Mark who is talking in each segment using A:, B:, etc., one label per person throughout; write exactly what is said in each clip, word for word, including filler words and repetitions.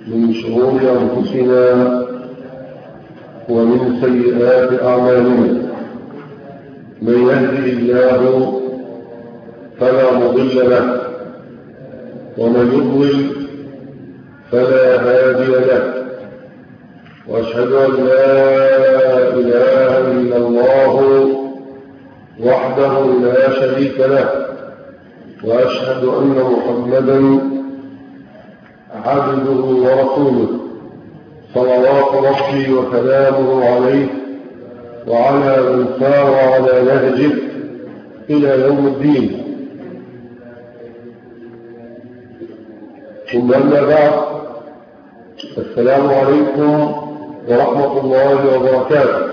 A: من شرور أنفسنا ومن سيئات أعمالنا. من يهدي الله فلا مضل له ومن يضلل فلا هادي له، وأشهد أن لا إله إلا الله وحده لا شريك له، وأشهد أن محمدا عبده ورسوله صلوات ربي وسلامه عليه وعلى من سار على نهجه إلى يوم الدين. ثم أما بعد، السلام عليكم ورحمة الله وبركاته،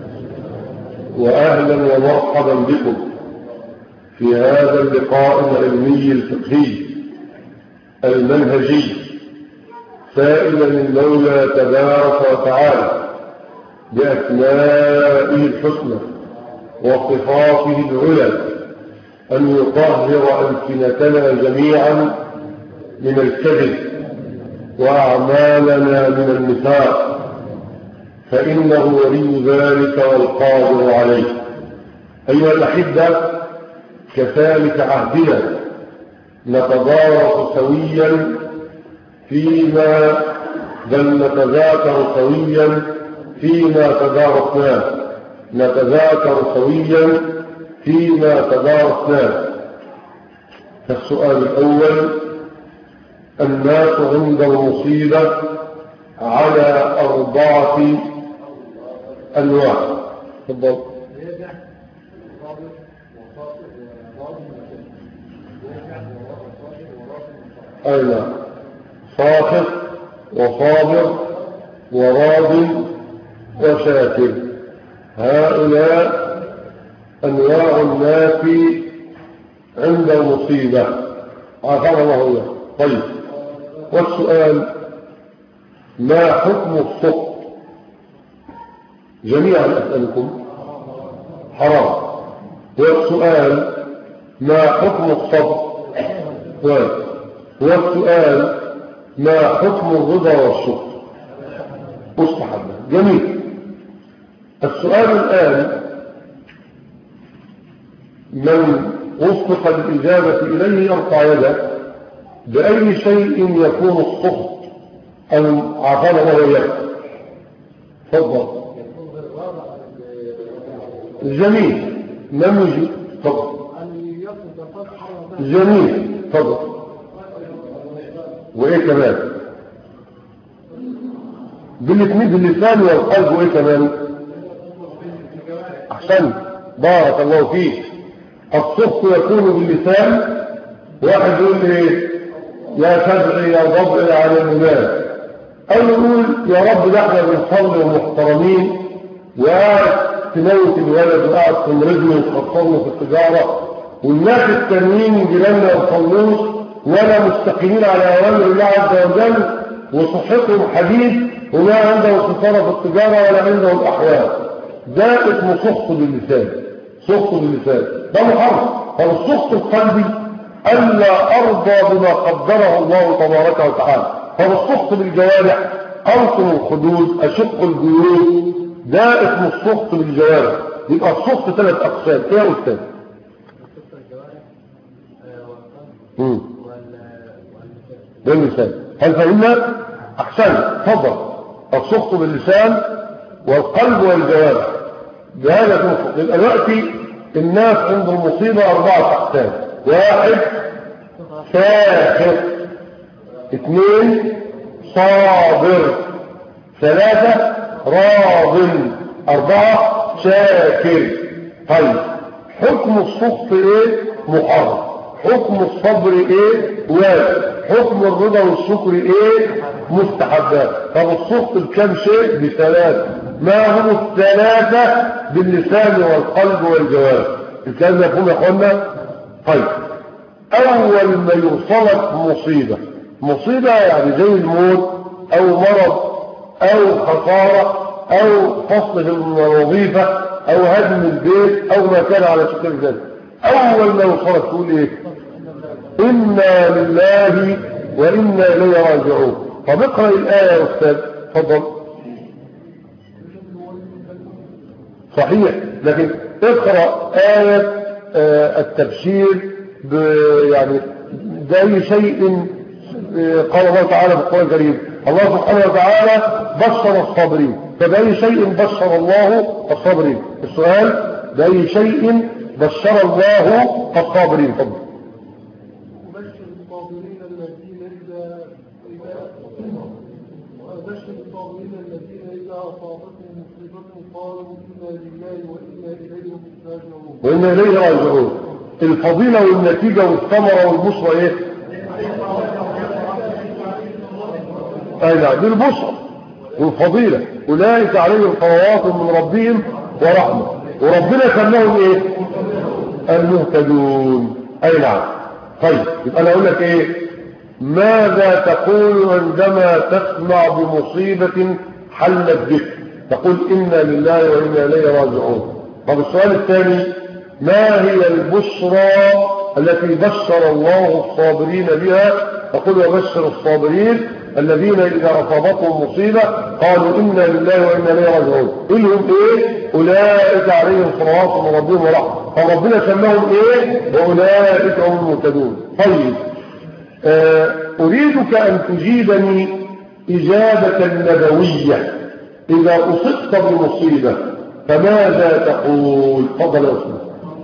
A: وأهلا ومرحبا بكم في هذا اللقاء العلمي الفقهي المنهجي، سائلا المولى تبارك وتعالى بأسمائه الحسنى وصفاته العلى أن يطهر ألسنتنا جميعا من الكذب وأعمالنا من النفاق، فإنه ولي ذلك والقادر عليه. أيها الأحبة، كذلك عهدنا نتضارب سويا فيما بل نتذاكر سويا فيما تدارسناه نتذاكر سويا فيما تدارسناه. فالسؤال الأول: الناس عند المصيبة على أربعة أنواع. تفضل. أين؟ صاحب وصابر وراض وشاكر. هؤلاء أنواع الناس عند المصيبة، عافانا الله إياه. طيب، والسؤال: ما حكم السخط؟ جميعا أسألكم. حرام. والسؤال: ما حكم الصبر؟ والسؤال: ما حكم الرضا والشكر؟ مستحب. جميل. السؤال الآن: من وفق الإجابة إليه يرفع يده. بأي شيء يكون السخط أم عافانا الله إياه؟ تفضل. جميل. من يجي؟ تفضل. جميل. تفضل. وإيه كمان؟ بالاثنين، باللسان والقلب. وإيه كمان؟ أحسن، بارك الله فيك. السخط يكون باللسان. واحد يقول لي يا شجعي يا ضبعي على الناس، أو يقول يا رب ده احنا بنصلي ومحترمين، وقاعد تموت الولد وقاعد تمرضني وتخسرني في التجارة، والناس التانيين جيراننا ما يصلوش ولا مستقيمين على أوامر الله عز وجل وصحتهم حديد وما عندهم خسارة في التجارة ولا عندهم أحوال. ده اسمه سخط باللسان. سخط باللسان ده محرم. فالسخط القلبي ألا أرضى بما قدره الله تبارك وتعالى. فالسخط بالجوارح: أرسم الخدود، أشق الجيوب، ده اسمه السخط بالجوارح. يبقى السخط ثلاث أقسام. إيه يا أستاذ؟ امم باللسان. هل فهمنا؟ أحسن. تفضل. السخط باللسان والقلب والجوارح، بهذا تنفق. يبقى دلوقتي الناس عند المصيبة أربعة أقسام: واحد ساخط، اثنين صابر، ثلاثة راض، أربعة شاكر. طيب، حكم السخط إيه؟ محرم. حكم الصبر إيه؟ واجب. حكم الرضا والشكر إيه؟ مستحبات. طب السخط بكم شيء؟ بثلاثة. ما هم الثلاثة؟ باللسان والقلب والجوارح. الكلام ده يفهم يا اخوانا؟ طيب، أول ما يوصلك مصيبة، مصيبة يعني زي الموت أو مرض أو خسارة أو فصل في الوظيفة أو هدم البيت أو ما كان على شكل ذلك، أول ما يوصلك تقول إيه؟ إنا لله وإنا إليه راجعون. طب اقرأ الآية يا أستاذ تفضل. صحيح، لكن اقرأ آية آه التبشير يعني بأي شيء. قال الله تعالى في القرآن الكريم الله سبحانه وتعالى بشر الصابرين، فبأي شيء بشر الله الصابرين؟ السؤال بأي شيء بشر الله الصابرين؟ فضل.
B: وبشر الصابرين الذين إذا وبشر الصابرين الذين إذا أصابتهم مصيبة قالوا إنا لله وإنا إليه راجعون.
A: وإنا إليه راجعون. الفضيلة والنتيجة والثمرة والبشرى إيه؟ أي نعم، دي البشرى والفضيلة. أولئك عليهم صلوات من ربهم ورحمة، وربنا سماهم إيه؟ المهتدون. أي نعم. طيب يبقى أنا أقول لك إيه؟ ماذا تقول عندما تسمع بمصيبة حلت بك؟ تقول إنا لله وإنا إليه راجعون. طب السؤال الثاني، ما هي البشرى التي بشر الله الصابرين بها؟ تقول وبشر الصابرين الذين إذا أصابتهم مصيبة قالوا إنا لله وإنا إليه راجعون. إلهم إيه؟ أولئك عليهم صلوات من ربهم ورحمة، فربنا سماهم إيه؟ وأولئك هم المهتدون. طيب آه أريدك أن تجيبني إجابة نبوية. إذا أصبت بمصيبة فماذا تقول؟ تفضل يا أستاذ.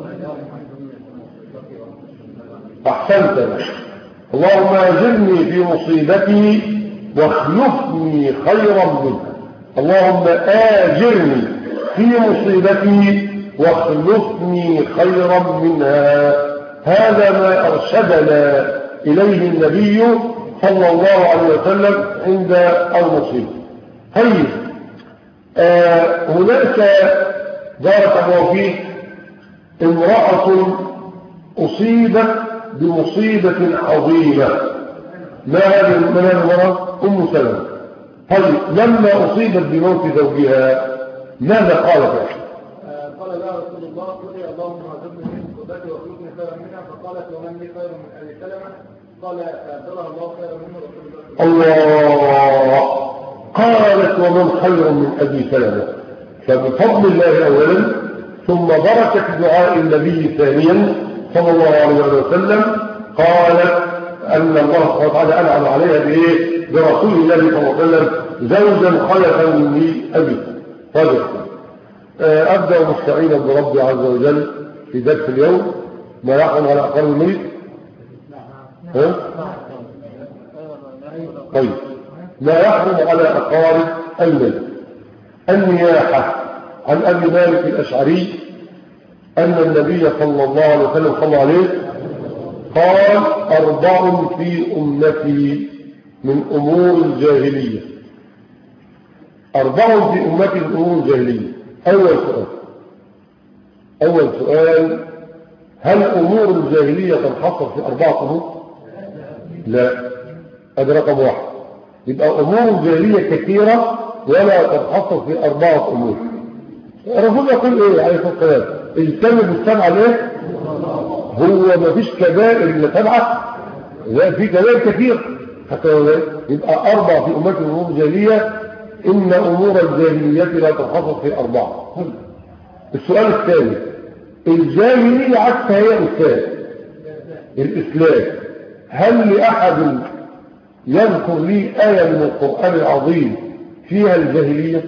A: أحسنت. اللهم أجرني في مصيبتي واخلفني خيرا منها. اللهم آجرني في مصيبتي واخلفني خيرا منها. هذا ما أرشدنا إليه النبي صلى الله عليه وسلم عند المصيبة. طيب آه هناك بارك الله فيك امرأة أصيبت بمصيبة عظيمة. ما هذه المرأة؟ أم سلمة. طيب لما أصيبت بموت زوجها ماذا قالت؟
B: قال لا رسول الله قل اللهم اعذبني من مصيبتي واخلفني خيرا منها. فقالت ومن لي خير من ابي سلمة؟ قال ابدلها الله خيرا منه رسول الله.
A: الله. قالت ومن خير من ابي سلمة. فبفضل الله اولا ثم بركة دعاء النبي ثانيا صلى الله عليه وسلم قالت أن الله سبحانه وتعالى أنعم عليها بإيه؟ برسول الله صلى الله عليه وسلم زوجا خلفا من أبي. طيب أبدأ مستعينا بربي عز وجل في درس اليوم. ما يحرم على أقارب الميت؟ ها؟ طيب ما يحرم على أقارب الميت. النياحة. عن أبي مالك الأشعري أن النبي صلى الله عليه وسلم صلى عليه قال أربع في أمتي من أمور الجاهلية. أربع في أمتي من أمور الجاهلية. أول سؤال أول سؤال هل أمور الجاهلية تنحصر في أربعة أمور؟ لا، هذا رقم واحد. يبقى أمور الجاهلية كثيرة ولا تنحصر في أربعة أمور. الرسول يقول إيه عليه الصلاة والسلام؟ اجتنبوا السبعة ليه؟ هو ما فيش كبائر إلا سبعة؟ لا، في كبائر كثير. حتى يبقى أربع في أمة الأمور الجاهلية. إن أمور الجاهلية لا تنحصر في أربعة. السؤال الثاني، الجاهلية عكسها هي الإسلام. الإسلام هل لأحد يذكر لي آية من القرآن العظيم فيها الجاهلية؟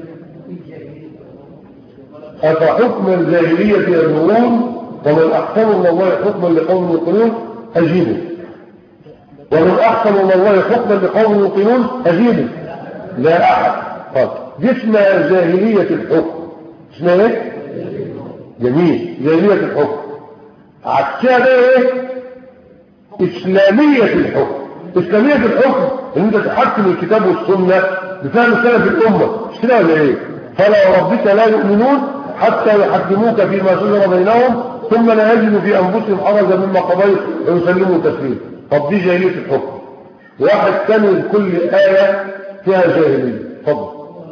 A: أفحكم الجاهلية يبغون ومن أحسن من الله حكما لقوم يوقنون؟ أجيبه. ومن أحسن من الله حكما لقوم يوقنون؟ أجيبه. لا أحد. طيب دي اسمها جاهلية الحكم. اسمها ايه؟ جميل، جاهلية الحكم. عكسها ده ايه؟ إسلامية الحكم. إسلامية الحكم ان انت تحكم الكتاب والسنة بفهم سلف الأمة. مش كده ولا ايه؟ فلا وربك لا يؤمنون حتى يحكموك فيما شجر بينهم ثم لا يجدوا في أنفسهم حرجا مما قضيت ويسلموا تسليما. طب دي جاهلية الحكم. واحد ثاني كل آية فيها جاهلية. فضل.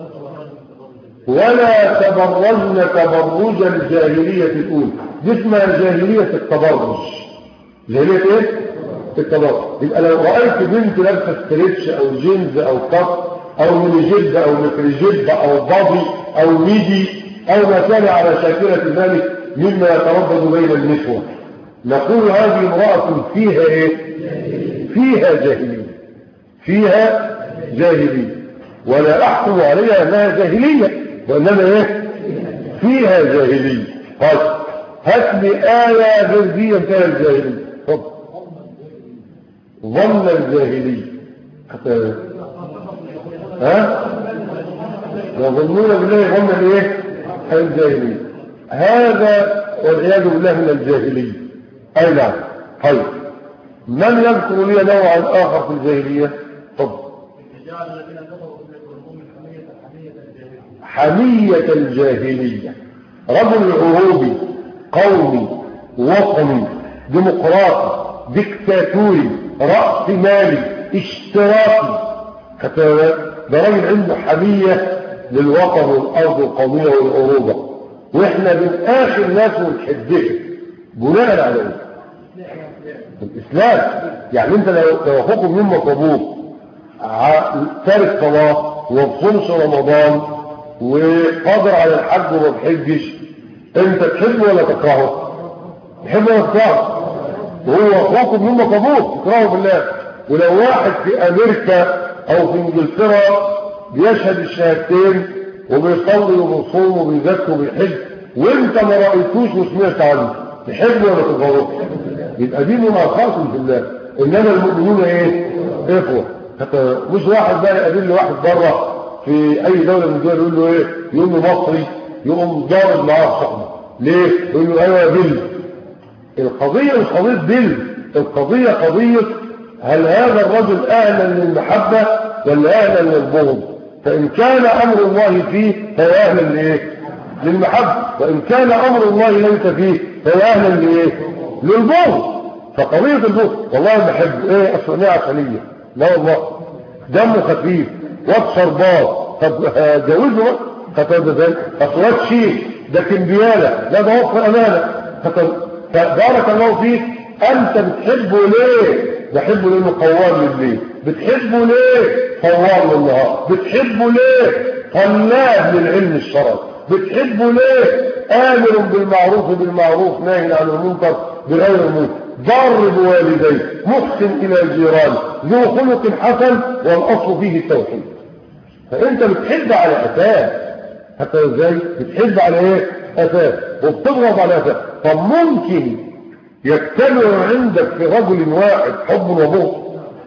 A: ولا تبرجن تبرج الجاهلية الأولى. دي اسمها جاهلية التبرج. جاهلية ايه؟ التبرج. يبقى لو رأيت بنت لابسه ستريتش أو جينز أو كاب أو ميني جيب أو متر جيب أو بادي أو ميدي أو ما كان على شاكلة ذلك مما يتردد بين النسوة، نقول هذه امرأة فيها إيه؟ فيها جاهلية، فيها جاهلية، ولا أحكم عليها أنها جاهلية، وإنما إيه؟ فيها جاهلية. طيب هات لي آية غير دي انتهى الجاهلية. طب ظن الجاهلية ها؟ يظنون بالله ظن الايه؟ الجاهلية. هذا والعياذ بالله من الجاهلية. أي نعم. طيب من يذكر لي نوعا آخر في الجاهلية؟ طب حمية الجاهلية، رجل عروبي قومي وطني ديمقراطي ديكتاتوري رأس مالي اشتراكي، ده راجل عنده حمية للوطن والأرض والقومية والعروبة، واحنا من آخر ناس ونحبه بناء على ايه؟ الإسلام. يعني انت لو اخوك من امك وابوك تارك صلاة وبصومش رمضان وقادر على الحج وما بحجش، انت تحبه ولا تكرهه؟ تحبه ولا تكرهه؟ وهو اخوك من امك وابوك تكرهه بالله. ولو واحد في امريكا او في انجلترا بيشهد الشهادتين وبيصلي وبيصوم وبيزكي وبيحج وانت ما رايتوش وسمعت عنه، تحبه ولا تكرهه؟ يبقى دي مناقضه في الله. انما المؤمنون ايه؟ اخوه. حتى مش واحد بقى يقابل لي واحد بره في اي دوله من الدول يقول له ايه؟ يقول له مصري، يقوم ضارب معاه صحبه. ليه؟ يقول له ايوه يا بل. القضيه مش قضيه بل، القضيه قضيه هل هذا الرجل اهلا للمحبه ولا اهلا للبغض؟ فان كان امر الله فيه فهو اهلا لايه؟ للمحبه، وان كان امر الله ليس فيه فهو اهلا لايه؟ للبغض. فقضيه البغض والله بحب ايه؟ اصلا عسليه، لا والله دمه خفيف واد شربات، طب جوزه فتبقى ذلك اصوات شيء ده كمبياله، لا ده وفر امانه. فبارك الله فيك. انت بتحبه ليه؟ بحبه لانه قوام للليل. بتحبه ليه؟ قوام للنهار. بتحبه ليه؟ طلاب للعلم الشرعي. بتحبه ليه؟ امر بالمعروف بالمعروف ناهي عن المنكر بغير المنكر، ضار بوالديه، محسن الى الجيران، ذو خلق حسن، والاصل فيه التوحيد. فانت بتحب على اساس، حتى ازاي بتحب على ايه؟ اساس، وبتضغط على اساس. طب ممكن يجتمع عندك في رجل واحد حب وبغض؟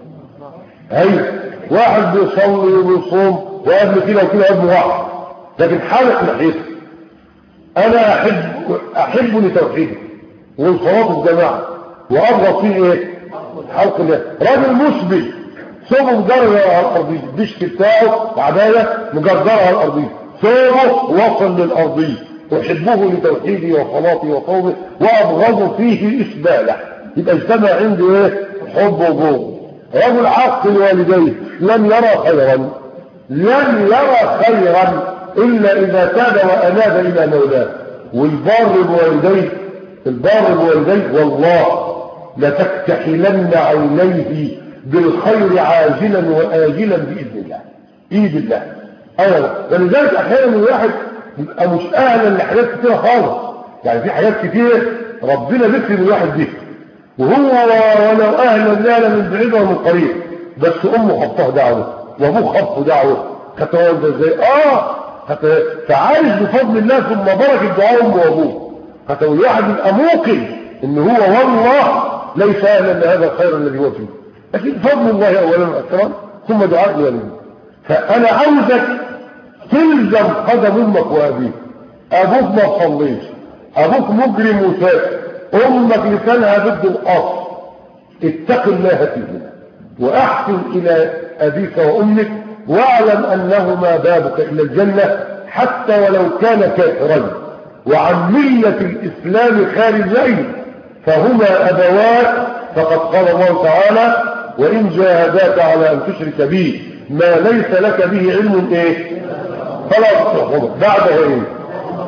A: هي واحد بيصلي وبيصوم وقبل كده وكده قبل واحد، لكن حالك ناحيته انا احب احبه لتوحيده والصلاه الجماعه وابغض فيه ايه؟ حلق الله. راجل مسبي صوبه مجرد على الارضيه، الدشك بتاعه عبايه مجردره على الارضيه، صوبه وصل للارضيه، احبه لتوحيدي وصلاتي وصومي وابغض فيه اسباله. يبقى اجتمع عنده ايه؟ حب وبغض. رجل عاق والديه لن يرى خيرا، لن يرى خيرا الا اذا تاب واناب الى مولاه. والبار بوالديه، البار بوالديه والله لتكتحلن عينيه بالخير عاجلا واجلا باذن الله، باذن الله. ايوه. ولذلك احيانا الواحد يبقى مش اهلا لحاجات كتيره خالص. يعني في حاجات كتير ربنا بيكرم الواحد بيها وهو ولو اهلا لا من بعيد ومن قريب، بس امه خطها دعوه وابوه خطه دعوه. كتوالد ازاي؟ اه فعايش بفضل الله ثم بركه دعاء امه وابوه. حتى الواحد يبقى موقن ان هو والله ليس اهلا لهذا الخير الذي هو فيه، لكن فضل الله اولا واكرم ثم دعاء الوالدين. فانا عاوزك تلزم قدم امك وابيك. ابوك ما تصليش، ابوك مجرم وسافر، امك لسانها ضد الاصل. اتق الله فيهما واحسن الى ابيك وامك واعلم انهما بابك الى الجنه حتى ولو كان كافرين وعن مله الاسلام خارجين، فهما ابوات. فقد قال الله تعالى: وان جاهداك على ان تشرك بي ما ليس لك به علم ايه فلا تطعهما. بعدها ايه؟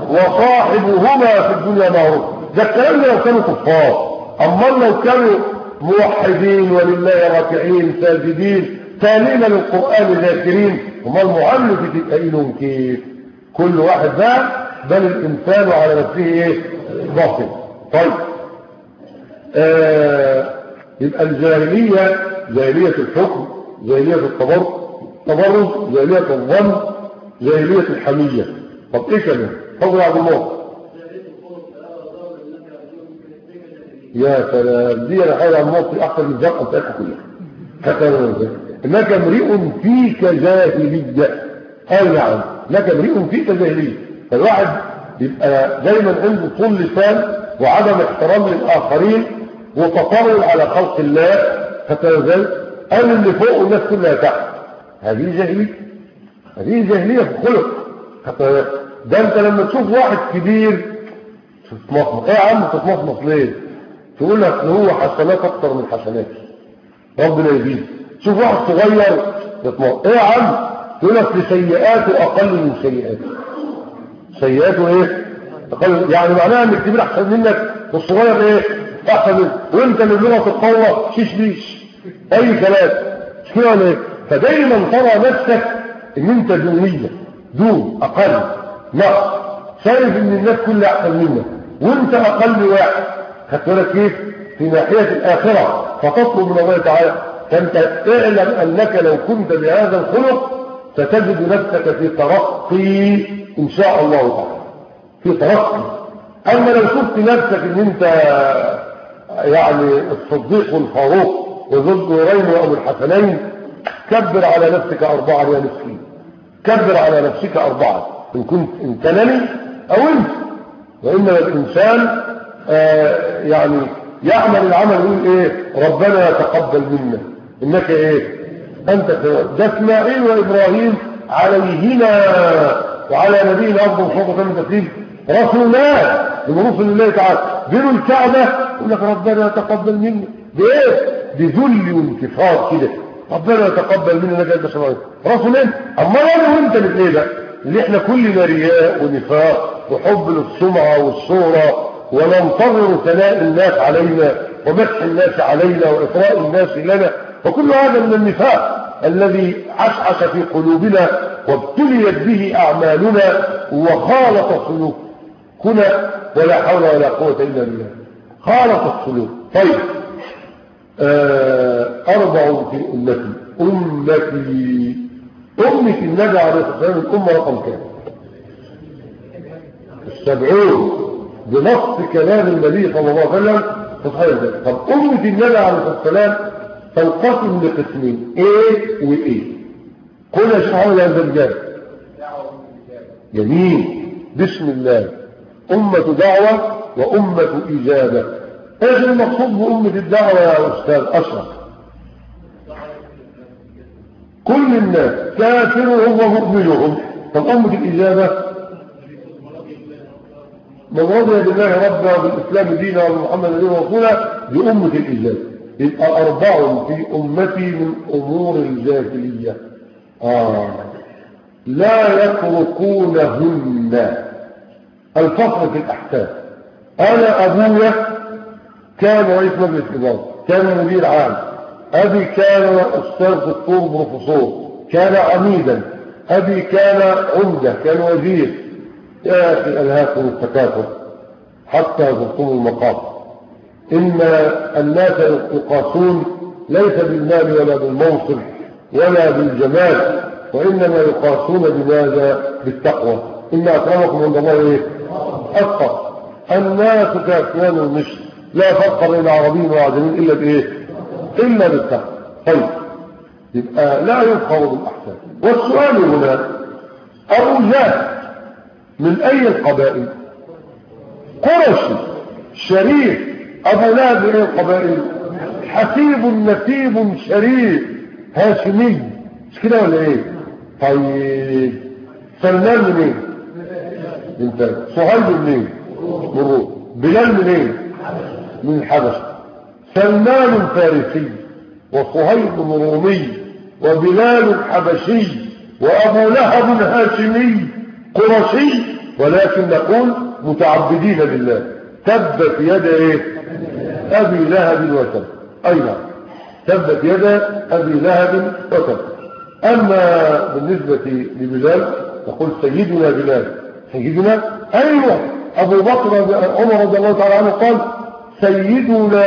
A: وصاحبهما في الدنيا معروف. ده الكلام لو كانوا كفار. اما لو كانوا موحدين ولله راكعين ساجدين تالين للقرآن ذاكرين. هم المعلم تبقى لهم كيف؟ كل واحد ذا بل الإنسان على نفسه ايه؟ باطل. طيب آه يبقى الجاهلية جاهلية الحكم، جاهلية التبرج، تبرج، جاهلية الظن، جاهلية الحمية. طب ايه كمان؟ فضل عبد الله. يا سلام، دي انا حاول عن موطي احسن من الزرقاء بتاعتها كلها. حتى انك امرئ فيك جاهلية. اي نعم، انك امرئ فيك جاهلية. فالواحد يبقى دايما عنده طول لسان وعدم احترام للاخرين وتطاول على خلق الله، حتى يزال قال اللي فوق والناس كلها تحت. هذه جاهلية، هذه جاهلية في الخلق. حتى ده انت لما تشوف واحد كبير تتمصمص، ايه يا عم تتمصمص ليه؟ تقول لك هو حسنات اكتر من حسنات ربنا يزيد. شوف واحد صغير تتمصمص، ايه يا عم؟ تقول لك سيئاته اقل من سيئاته. سيئاته ايه؟ اقل، يعني معناها ان الكبير احسن منك والصغير ايه؟ احسن منك، وانت اللي بينا تتطور شيش بيش اي كلام. مش كده ولا ايه؟ فدايما ترى نفسك ان انت دونية، دون، اقل، نقص، شايف ان الناس كلها احسن منك وانت اقل واحد. خدت بالك كيف؟ في ناحية الاخرة فتطلب من الله تعالى. فانت اعلم انك لو كنت بهذا الخلق ستجد نفسك في ترقي ان شاء الله تعالى، في ترقي. اما لو شفت نفسك ان انت يعني الصديق والفاروق وذو النورين وابو الحسنين، كبر على نفسك اربعه يا مسكين، كبر على نفسك اربعه ان كنت ان كانني او انت. وانما الانسان آه يعني يعمل العمل يقول ايه؟ ربنا يتقبل منا انك ايه؟ انت ده اسماعيل وابراهيم عليهما وعلى نبينا افضل صلاه وتسليم رسولان من رسل الله تعالى بينوا الكعبه يقول لك ربنا يتقبل منا. بايه؟ بذل وانكسار كده، ربنا يتقبل منا نجد بشرائه رسولين. اما انا وانت اللي ايه ده؟ اللي احنا كلنا رياء ونفاق وحب للسمعه والصوره وننتظر ثناء الناس علينا ومدح الناس علينا واطراء الناس لنا، وكل هذا من النفاق الذي عشعش في قلوبنا وابتليت به اعمالنا وخالط سلوكنا ولا حول ولا قوه الا بالله. خالط السلوك. طيب آه اربع في امتي. امتي امه النبي عليه الصلاه والسلام الامه رقم كام؟ السبعون بنص كلام النبي صلى الله عليه وسلم في صحيح ذلك. طب امه النبي عليه الصلاه والسلام تنقسم لقسمين، ايه وايه؟ قل يا شيخ محمد هذا الرجال. جميل، بسم الله. امه دعوه وامه اجابه. ايش المقصود بامه الدعوه يا استاذ اشرف؟ كل الناس كافرهم ومؤمنهم. طب امه الاجابه من رضي بالله ربا وبالاسلام دينا وبمحمد نبيا ورسولا بامه الاجابه. يبقى أربع في أمتي من أمور الجاهلية آه. لا يتركونهن. الفصل في الأحكام. أنا أبويا كان رئيس مجلس إدارة، كان مدير عام، أبي كان أستاذ دكتور بروفيسور، كان عميدا، أبي كان عمدة، كان وزير. يا أخي ألهاكم التكاثر حتى زرتم المقاصد. إن الناس يقاسون ليس بالمال ولا بالمنصب ولا بالجمال، وإنما يقاسون بماذا؟ بالتقوى. إن أكرمكم عند الله إيه؟ أتقى. الناس كأكوان المشط لا فرق بين عربي وعجمي إلا بإيه؟ إلا بالتقوى. طيب يبقى لا يفخر بالأحسان. والسؤال هنا أبو جهل من أي القبائل؟ قرشي شريف. أبو لهب من أي القبائل؟ حسيب نسيب شريف هاشمي. مش كده ولا ايه؟ طيب سلمان منين؟ انت صهيب منين؟ من روح. بلال منين؟ من الحبشه. سلمان فارسي وصهيب رومي وبلال حبشي وابو لهب هاشمي قرشي، ولكن نقول متعبدين لله. تبت يد ايه؟ ابي لهب وتب. أين تبت يدا أبي لهب وتب. أما بالنسبة لبلال يقول سيدنا بلال. سيدنا أيوة. أبو بكر عمر رضي الله تعالى عنه قال سيدنا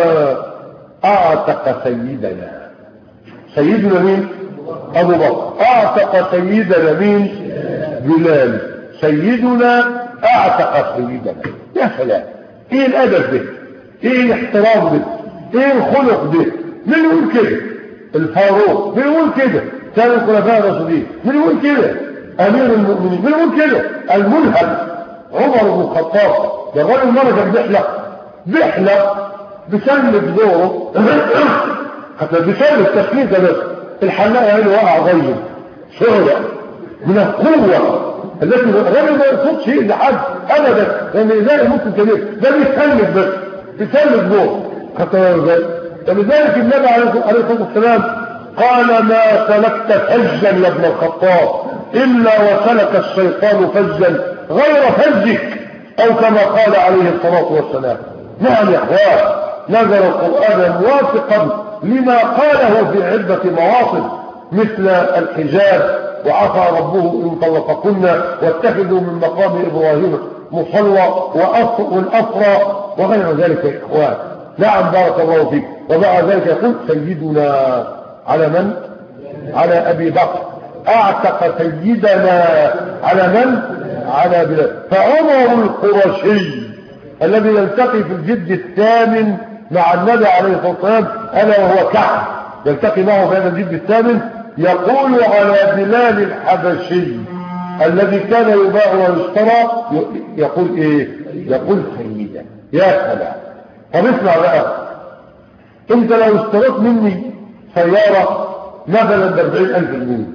A: أعتق سيدنا. سيدنا مين؟ أبو بكر. أعتق سيدنا مين؟ بلال. سيدنا أعتق سيدنا. يا سلام، إيه الأدب ده؟ إيه الاحترام ده؟ إيه الخلق ده؟ من يقول كده؟ الفاروق من يقول كده؟ ثاني الخلفاء الراشدين من يقول كده؟ أمير المؤمنين من يقول كده؟ الملهم عمر بن الخطاب. ده الراجل مرة كان بيحلق بيحلق بسلم دوره حتى بسلم التسليم ده بس الحلاق يعني وقع غير شهرة من القوة التي الراجل ما يقصدش شيء لحد ابدا، لان ازاي ممكن كبير ده بيسلم بس بيسلم دوره حتى ولذلك النبي عليه الصلاه والسلام قال ما سلكت فجا يا ابن الخطاب الا وسلك الشيطان فجا غير فجك، او كما قال عليه الصلاه والسلام. نعم يا اخوان، نزل القران موافقا لما قاله في عده مواطن مثل الحجاب وعفى ربه ان طلقكن واتخذوا من مقام ابراهيم مصلى والاسرى وغير ذلك يا اخوان. نعم بارك الله فيك. ومع ذلك يقول سيدنا على من؟ على ابي بكر. اعتق سيدنا على من؟ على بلال. فعمر القرشي الذي يلتقي في الجد الثامن مع النبي عليه الصلاه والسلام الا وهو كعب، يلتقي معه في هذا الجد الثامن يقول على بلال الحبشي الذي كان يباع ويشترى يقول ايه؟ يقول سيدا. يا سلام. طب اسمع بقى، انت لو اشتريت مني سيارة مثلا باربعين الف جنيه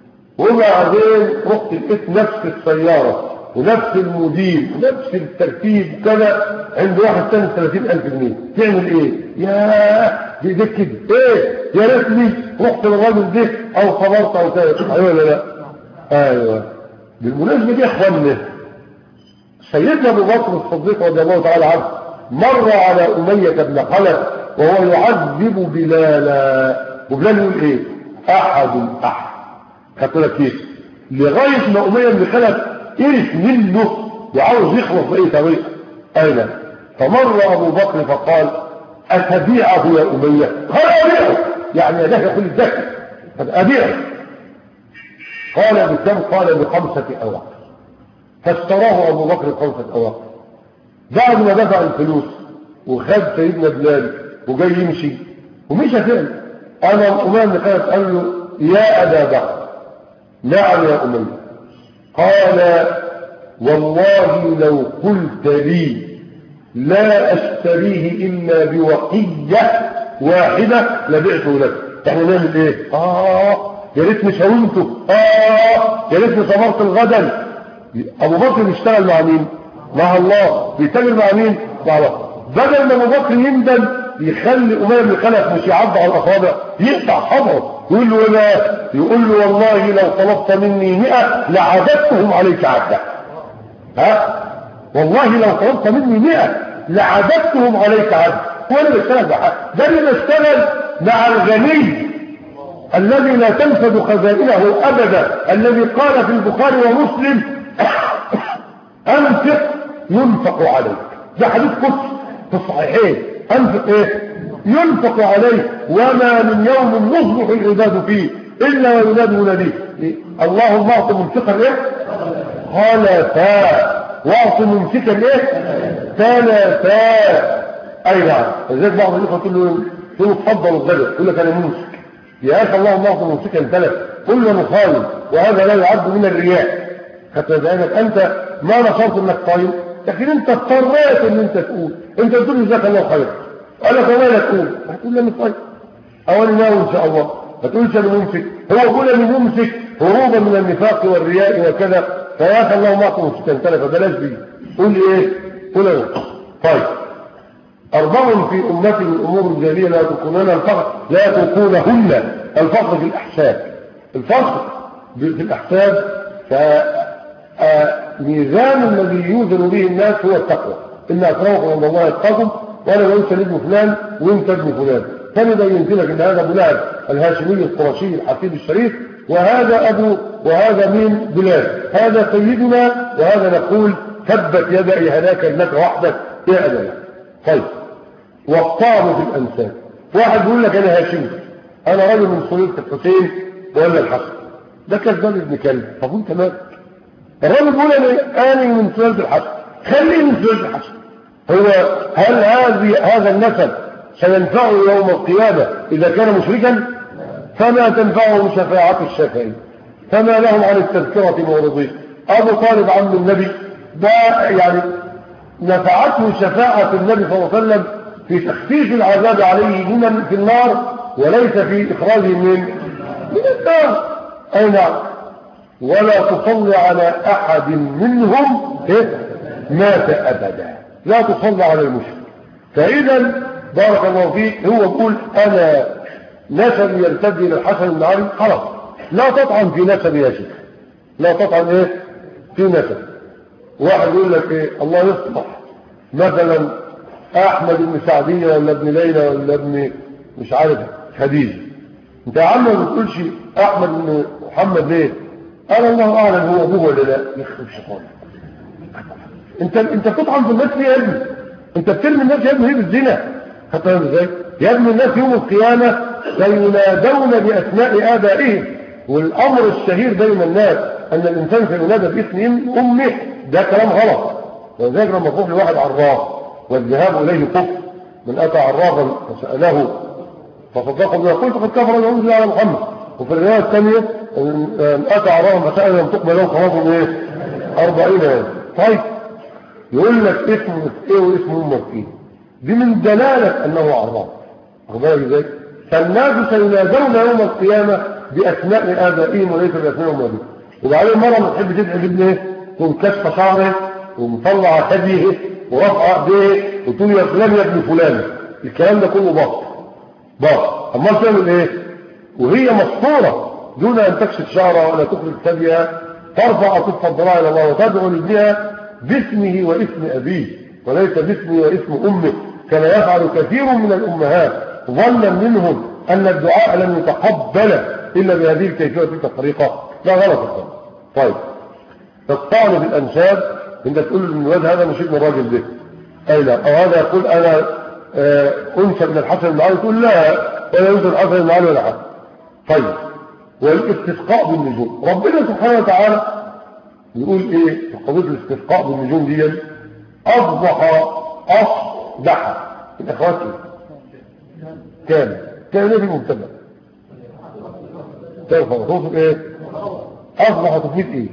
A: وبعدين رحت لقيت نفس السيارة ونفس الموديل ونفس الترتيب وكذا عند واحد ثاني ثلاثين الف جنيه، تعمل ايه؟ يا دي دي كده ايه؟ يا ريتني رحت للراجل ده او صبرت او كذا. ايوه ولا لا؟ ايوه. بالمناسبة دي يا اخوانا سيدنا ابو بكر الصديق رضي الله تعالى عنه مر على أمية بن خلف وهو يعذب بلالا، وبلال يقول ايه؟ احد احد. خدت لك كيف لغايه ما أمية بن خلف قرف منه وعاوز يخلص باي طريقه. اين فمر ابو بكر فقال اتبيعه يا أمية؟ قال ابيعه، يعني يداه يقول الذكر ابيعه. قال بكم؟ قال بخمسه اوقات. فاشتراه ابو بكر خمسه اوقات. بعد ما دفع الفلوس وخد سيدنا بلال وجاي يمشي ومشى فين؟ انا أمية بن خلف قال له يا ابا بكر. نعم يا أمية. قال والله لو قلت لي لا اشتريه الا بوقية واحدة لبعته لك. احنا نعمل ايه؟ اه يا ريتني شاورته، اه يا ريتني صبرت الغدا. ابو بكر بيشتغل مع مين؟ مع الله. بيتاجر مع مين؟ مع الله. بدل ما ابو بكر يندم يخلي أمية بن خلف مش يعض على الاصابع يقطع صدره يقول له ايه؟ يقول له والله لو طلبت مني مئة لعددتهم عليك عدة. ها والله لو طلبت مني مئة لعددتهم عليك عدة. وانا بشتغل بحق ده اللي بشتغل مع الغني الذي لا تنفذ خزائنه ابدا، الذي قال في البخاري ومسلم انفق ينفق عليك. ده حديث قدسي في الصحيحين. انفق ايه؟ ينفق عليه. وما من يوم يصبح العباد فيه الا وينادي مناديه اللهم اعط ممسكا ايه؟ خلفا. واعط ممسكا ايه؟ ثلاثا. اي نعم. لذلك بعض الاخوه تقول له تقول له اتفضل الغداء يقول لك انا ممسك. يا اخي اللهم اعط ممسكا ثلاث قل له مخالف وهذا لا يعد من الرياء. حتى ذلك انت ما نشرت انك طيب لكن انت اضطريت ان انت تقول. انت تقول جزاك الله خير قال لك وما تقول هتقول لي طيب اول ناوي ان شاء الله ما تقولش انا ممسك. هو يقول انا ممسك هروبا من النفاق والرياء وكذا. فيا اخي اللهم اعطي ممسكا ثلاثه بلاش بيه. قول لي ايه؟ قول انا طيب. اربع في امتي من امور الجاهليه لا يتركونها الفقر لا يتركونهن الفقر في الاحساب. الفقر في الاحساب فميزان الذي يوزن به الناس هو التقوى. ان اكرمكم عند الله يتقاكم وانا لو ابن فلان وانت ابن فلان ثاني بينت لك ان هذا ابو لهب الهاشمي القرشي الحفيد الشريف، وهذا ابو وهذا مين بلال، هذا سيدنا، وهذا نقول ثبت يد هداك انك وحدك يا ابا. طيب والطعن في الانساب، واحد بيقول لك انا هاشمي، انا راجل من سلالة الحسين ولا الحسن، ده كذاب ابن كلب. طب انت مالك؟ الراجل بيقول انا انا من سلالة الحسن، خليه من سلالة الحسن. هو هل هذه هذا النسب سينفعه يوم القيامة إذا كان مشركا؟ فما تنفعه شفاعة الشافعين، فما لهم عن التذكرة معرضين. أبو طالب عم النبي ده يعني نفعته شفاعة النبي صلى الله عليه وسلم في تخفيف العذاب عليه هنا في النار، وليس في إخراجه من من النار. أي نعم. ولا تصلي على أحد منهم مات أبدا، لا تصلي على المشرك. فإذا بارك الله فيك، هو يقول أنا نسبي يرتدي إلى الحسن بن علي، خلاص لا تطعن في نسب يا شيخ، لا تطعن إيه في نسب. واحد يقول لك إيه الله يصلح مثلا أحمد بن سعدية ولا ابن ليلى ولا ابن مش عارف خديجة، أنت يا عم ما بتقولش أحمد بن محمد ليه؟ قال الله أعلم هو أبوه ولا لا. يخرب شيطان، أنت أنت بتطعن في الناس يا ابني، أنت بترمي الناس يا ابني هي بالزنا. حتى ازاي يا ابن الناس يوم القيامة سينادون بأسماء آبائهم، والأمر الشهير بين الناس أن الإنسان سينادى باسم أمه، ده كلام غلط. وذلك لما تروح لواحد عراف والذهاب إليه كفر، من أتى عرافا فسأله فصدقه بما قلت فقد كفر يعوذ على محمد. وفي الرواية الثانية من أتى عرافا فسأل لم تقبل له صلاة ايه أربعين يوم. طيب يقول لك اسمه ايه واسم امك ايه، دي من دلالة أنه عراف. أخبار ذلك فالناس سينادون يوم القيامة بأسماء آبائهم وليس بأسماء أمهم. وبعدين مرة ما تحب تدعي ابنه تقوم كشف شعره ومطلع ثديه ورفع ايديه وتقول يا فلان يا ابن فلان. الكلام ده كله باطل باطل. أما تعمل ايه وهي مسطورة دون أن تكشف شعرها ولا تخرج ثديها، ترفع كف الضراع إلى الله وتدعو لابنها باسمه واسم أبيه وليس باسمه واسم أمه، كما يفعل كثير من الأمهات ظنا منهم أن الدعاء لم يتقبل إلا بهذه الكيفية وتلك الطريقة. لا غلط الكلام. طيب الطعن بالأنساب، أنت تقول إن الواد هذا مش ابن الراجل ده، أي لا، أو هذا يقول أنا آه أنسب من الحسن بن علي، تقول لا ولا ينسب الحسن بن علي ولا حد. طيب والاستسقاء بالنجوم، ربنا سبحانه وتعالى يقول إيه في قضية الاستسقاء بالنجوم دي؟ أصبح أصبح الأخوات كان كان ايه في المبتدا كيف توصف ايه أصبح تفيد ايه؟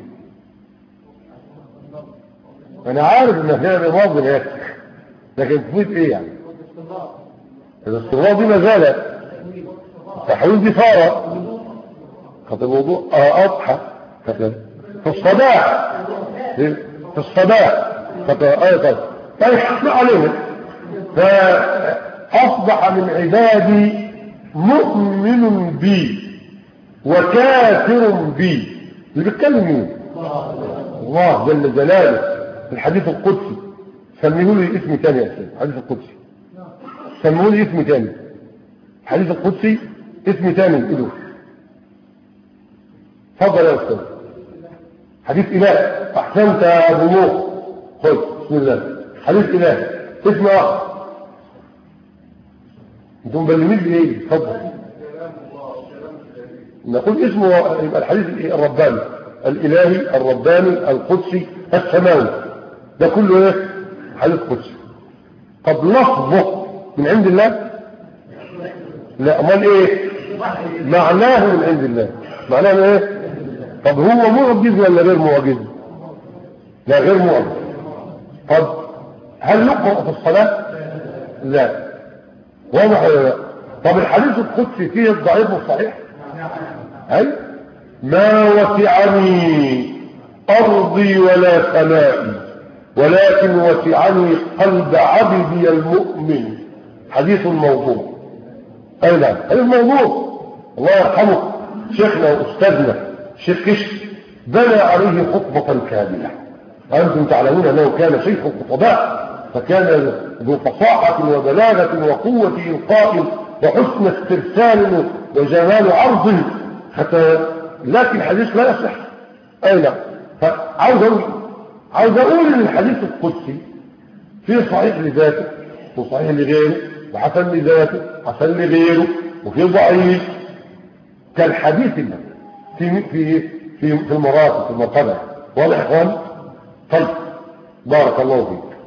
A: أنا عارف إن فيها ماضي هيك، لكن تفيد ايه يعني؟ الاستمرار دي مازالة تحويل دي صارة خط الموضوع أضحى في الصباح في الصباح خط آية طيب طيب اسمع علينا. فأصبح من عبادي مؤمن بي وكافر بي. اللي بيتكلم مين؟ الله جل جلاله في الحديث القدسي. سميه لي اسم تاني يا أستاذ. الحديث القدسي سميه لي اسم تاني. الحديث القدسي اسم تاني إله. تفضل يا أستاذ. حديث إله. أحسنت يا أبو نوح. خذ بسم الله. حديث إله اسم آخر. انتم مبلمين بإيه؟ تفضل. نقول اسمه يبقى الحديث الرباني الإلهي الرباني القدسي السماوي، ده كله ايه؟ حديث قدسي. طب لفظه من عند الله؟ لا، امال ايه؟ معناه من عند الله. معناه ايه؟ طب هو معجز ولا غير معجز؟ لا غير معجز. طب هل يقرأ في الصلاة؟ لا. واضح ولا لا؟ طب الحديث القدسي فيه الضعيف والصحيح؟ أي ما وسعني أرضي ولا سمائي ولكن وسعني قلب عبدي المؤمن. حديث موضوع. أي نعم حديث موضوع. الله يرحمه شيخنا وأستاذنا الشيخ كشك بنى عليه خطبة كاملة. وأنتم تعلمون أنه كان شيخ الخطباء، فكان ذو فصاحة وبلاغة وقوة إلقاء وحسن استرسال وجمال عرض حتى، لكن الحديث لا يصح. أي لا. فعاوز أقول عاوز أقول إن الحديث القدسي فيه صحيح لذاته وصحيح لغيره وحسن لذاته حسن لغيره وفيه ضعيف كالحديث اللي في في في في المراتب في المرتبة. واضح يا إخوان؟ طيب بارك الله فيك.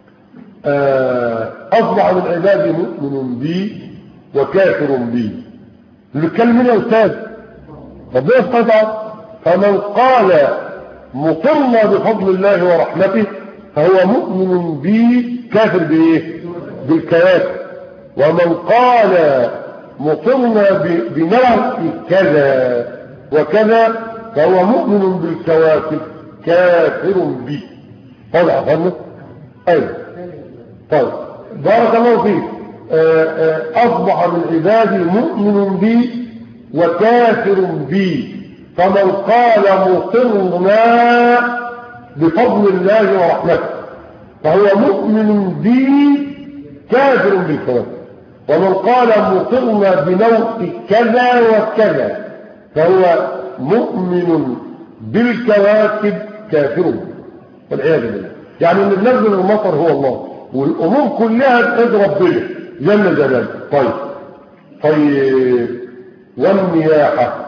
A: أصبح من عبادي مؤمن بي وكافر بي. نتكلم هنا يا أستاذ. ربنا استطاع فمن قال مطرنا بفضل الله ورحمته فهو مؤمن بي كافر بإيه؟ بالكواكب. ومن قال مطرنا بنوع كذا وكذا فهو مؤمن بالكواكب كافر بي. واضح يا فندم؟ أيوه. طيب بارك الله فيك. أصبح من عبادي مؤمن بي وكافر بي. فمن قال مطرنا بفضل الله ورحمته فهو مؤمن بي كافر بالكواكب. ومن قال مطرنا بنوع كذا وكذا فهو مؤمن بالكواكب كافر به. والعياذ بالله. يعني اللي بينزل المطر هو الله والامور كلها بإيد ربنا جل جلاله. طيب طيب والنياحه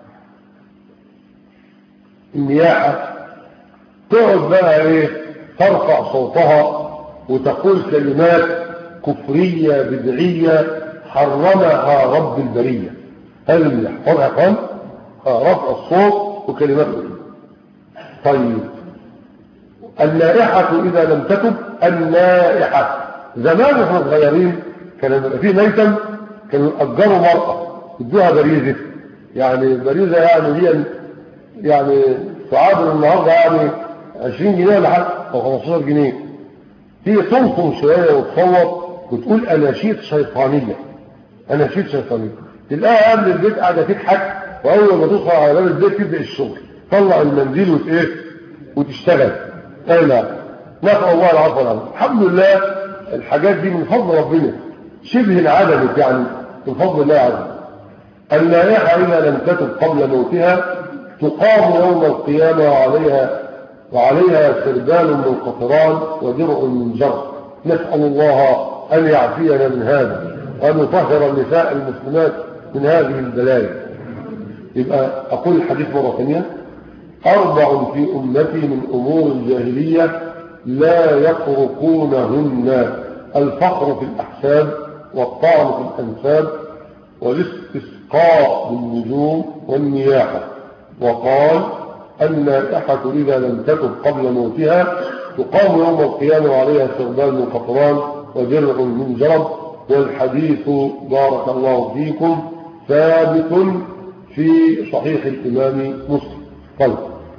A: النياحه تقعد بقى ايه ترفع صوتها وتقول كلمات كفريه بدعيه حرمها رب البريه. هذه النياحه. واضح يا اخوان؟ رفع الصوت وكلمات كفريه. طيب النائحة إذا لم تتب النائحة. زمان احنا صغيرين كان يبقى فيه ميتم كانوا يأجروا مرأة يدوها بريزة. يعني بريزة يعني هي يعني تعادل النهارده يعني عشرين جنيه ولا حاجة أو خمستاشر جنيه. هي تنصم شوية وتصوت وتقول أناشيد شيطانية. أناشيد شيطانية. تلاقيها قبل البيت قاعدة تضحك وأول ما توصل على باب البيت تبدأ الشغل. طلع المنديل وتإيه وتشتغل. أي لا. نسأل الله العفو والعافية. الحمد لله الحاجات دي من فضل ربنا شبه انعدمت يعني من فضل الله عز وجل. النائحة إذا لم تتب قبل موتها تقام يوم القيامة وعليها وعليها سربال من قطران ودرع من جرس. نسأل الله أن يعفينا من هذا وأن يطهر النساء المسلمات من هذه البلايا. يبقى أقول الحديث مرة ثانية. أربع في أمتي من أمور الجاهلية لا يتركونهن: الفقر في الأحساب والطعن في الأنساب والاستسقاء بالنجوم والنياحة. وقال النائحة إذا لم تتب قبل موتها تقام يوم القيامة وعليها سربال من قطران ودرع من جرب. والحديث بارك الله فيكم ثابت في صحيح الإمام مسلم. طيب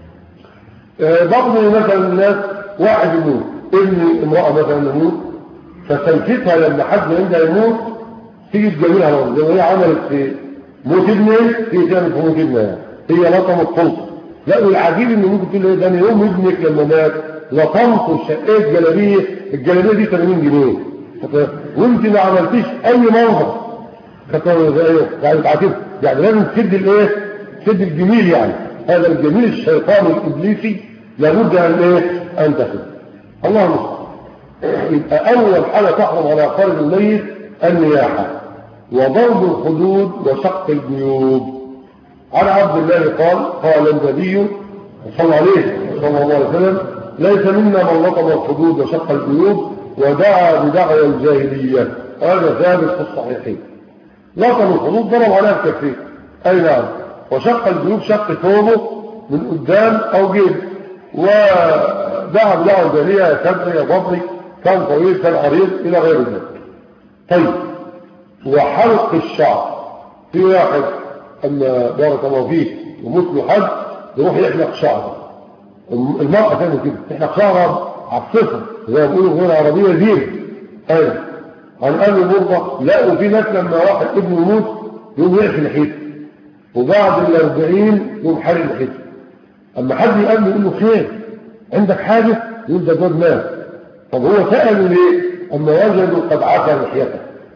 A: برضه مثلا الناس واحد يموت ابن امرأة مثلا يموت فسلفتها لما حد عندها يموت تيجي تجميلها برضه زي ما هي عملت في موت ابنها هي تعمل في موت ابنها. هي لطمت خلطة. لا والعجيب ان ممكن تقول له ده انا يوم ابنك لما مات لطمت وشقيت جلابيه الجلابيه دي ثمانين جنيه وانت ما عملتيش اي منظر. يعني تعاتب يعني لازم تسد الايه تسد الجميل. يعني هذا الجميل الشيطاني الإبليسي لابد أن إيه؟ أن تخذ. الله المستعان. يبقى أول حاجة تحرم على أقارب الميت النياحة وضرب الخدود وشق الجيوب. عن عبد الله قال قال النبي صلى عليه صلى الله عليه وسلم ليس منا من لطم الخدود وشق الجيوب ودعا بدعوى الجاهلية. هذا ثابت في الصحيحين. لطم الخدود ضرب عليها الكفين. أي نعم. وشق الجيوب شق ثوبه من قدام أو جيب. ودعا بدعوى الجاهلية يا كبري يا بطري كان طويل كان عريض إلى غير ذلك. طيب وحلق الشعر. في واحد أما بارك الله فيه ومثل حد يروح يحلق شعره. المرأة تعمل كده تحلق شعرها على الصفر زي ما بيقولوا غير عربية زيرة. أيوة. عن أبي مرضى لا وفي ناس لما واحد ابنه يموت يقوم يقفل لحيته وبعد الأربعين يقوم حارق لحيته. أما حد يقابله يقول له خير عندك حاجة يقول ده جود مات. طب هو سأله ليه؟ أما وجدوا قد عفى لحيته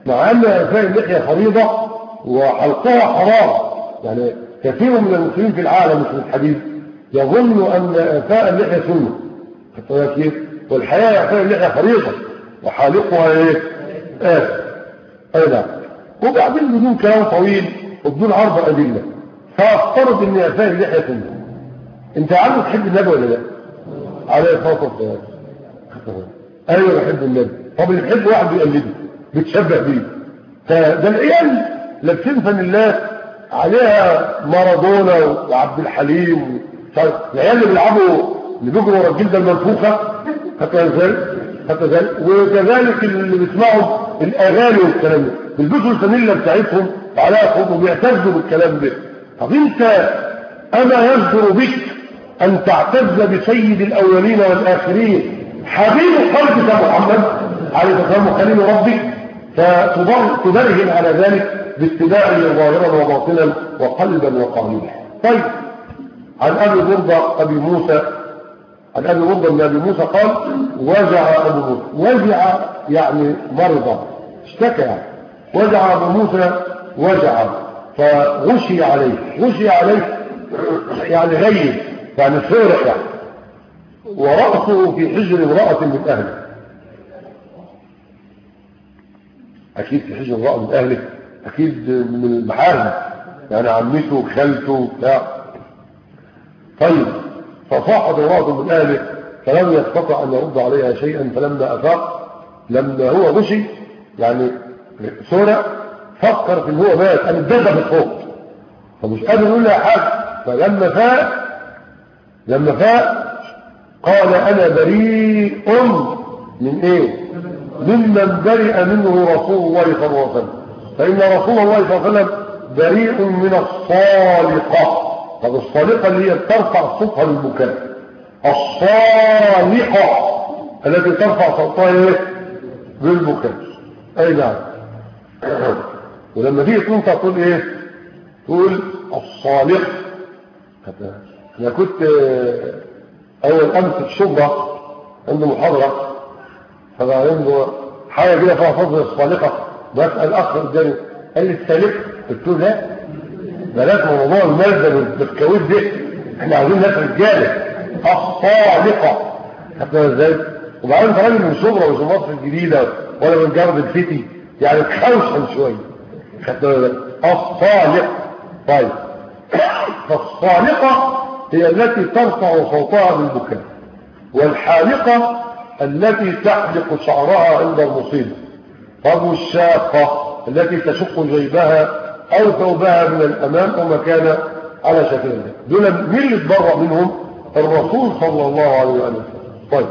A: مع ان اعفاء اللحيه فريضه وحلقها حرام. يعني كثير من المسلمين في العالم مثل الحديث يظن ان اعفاء اللحيه سنه، كيف؟ والحقيقه اعفاء اللحيه فريضه وحالقها ايه؟ ايه اي نعم. وبعدين بدون كلام طويل وبدون عرض ادله، فافترض ان اعفاء اللحيه سنه. انت عارف تحب النبي ولا لا؟ عليه الصلاه والسلام. ايوه بحب النبي. طب اللي بيحب واحد بيقلده بيتشبه بيه، فده العيال لابسين فانيلات عليها مارادونا وعبد الحليم، العيال اللي بيلعبوا اللي بيجروا ورا الجلده المنفوخه حتى ازاي حتى ازاي وكذلك اللي بيسمعوا الاغاني والكلام ده بيلبسوا الفانيلا بتاعتهم وعليها خط وبيعتزوا بالكلام ده. طب انت اما يصدر بك ان تعتز بسيد الاولين والاخرين حبيب قلبك محمد عليه السلام خليل ربك، فتبرهن على ذلك باتباعه ظاهرا وباطنا وقلبا وقالبا. طيب، عن ابي برده ابي موسى عن ابي برده بن ابي موسى قال: وجع ابو موسى. وجع يعني مرض، اشتكى يعني. وجع ابو موسى وجع فغشي عليه. غشي عليه يعني غيب، يعني فرح يعني. ورأسه في حجر امرأة من أهله. أكيد في حجر امرأة من أهله، أكيد من المحارم، يعني عمته وخالته بتاع. طيب، فصاحت امرأة من أهله فلم يستطع أن يرد عليها شيئا، فلما أفاق لما هو غشي يعني سورة فكر في إن هو مات، قام اتدفى بالصوت فمش قادر يقول لها حاجة. فلما فاق لما فاق قال: أنا بريء من إيه؟ ممن برئ منه رسول الله صلى الله عليه وسلم، فإن رسول الله صلى الله عليه وسلم بريء من الصالقة. طب الصالقة اللي هي ترفع صوتها بالبكاء، الصالقة التي ترفع صوتها ايه؟ بالبكاء. أي نعم. ولما تيجي تقول تقول ايه؟ تقول الصالق. أنا كنت أول أمس في شبرا عند محاضرة، فبعدين حاجة كده فيها فضل الصالقة، بسأل أخ قدامي قال لي السالك، قلت له لا بلاش موضوع المادة بالكويت ده، احنا عايزين ناس رجالة. الصالقة حتى ازاي؟ وبعدين انت راجل من شبرا مش مصر الجديدة ولا من جرد الفتي، يعني تخوشن شوية. حتى الصالق. طيب، فالصالقة هي التي ترفع صوتها بالبكاء، والحالقة التي تحلق شعرها عند المصيبة، طب الشاقة التي تشق جيبها أو ثوبها من الأمام أو مكان على شكل. دول مين اللي اتبرأ منهم؟ الرسول صلى الله عليه وسلم. طيب،